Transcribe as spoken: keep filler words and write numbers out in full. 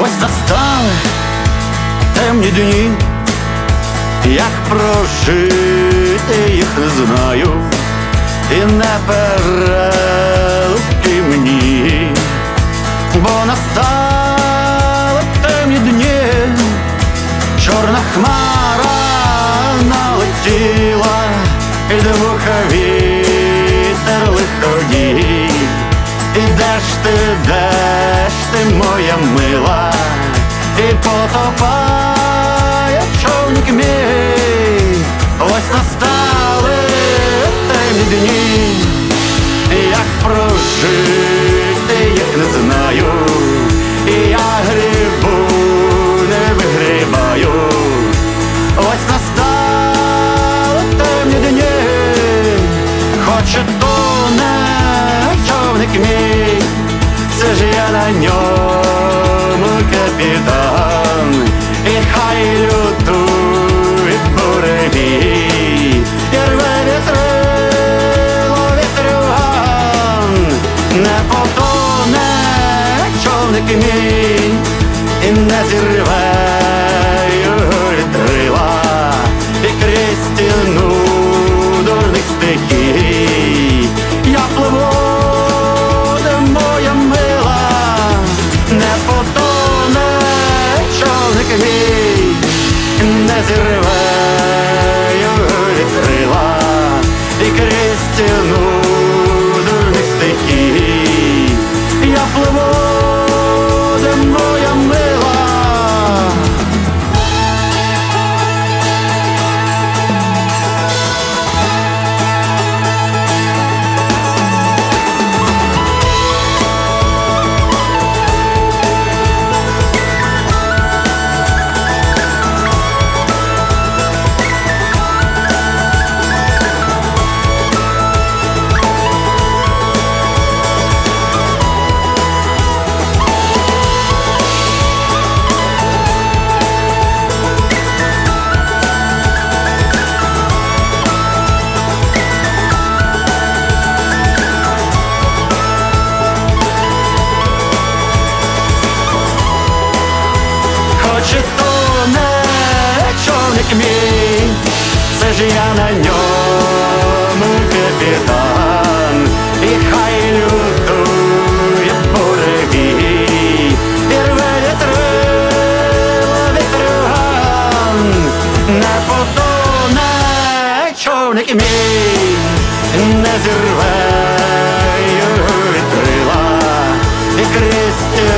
Ось настали темні дні, як прожити їх не знаю, і не перелки мені, бо настали темні дні, чорна хмара налетіла, і до вуха вітер лиходій. І де ж ти, де ж ти, моя мила, і потопає човник мій. Ось настали темні дні, як прожити їх не знаю, і я грибу не вигрібаю. Ось настали темні дні, хоч і тоне човник мій, це ж я на ньому капітан, і хай лютує буревій, і рве вітрило вітрюган. Не потоне човник мій, і не зірве його вітрила, і крізь стіну дурних стихій я пливу, де моя мила. Не потоне човник мій, не зірве його вітрила, і крізь стіну дурних стихій я пливу, де моя мила. Хоч і тоне човник мій, це ж я на ньому капітан, і хай лютує буревій, і рве вітрило вітрюган. Не потоне човник мій, не зірве його вітрила, і крізь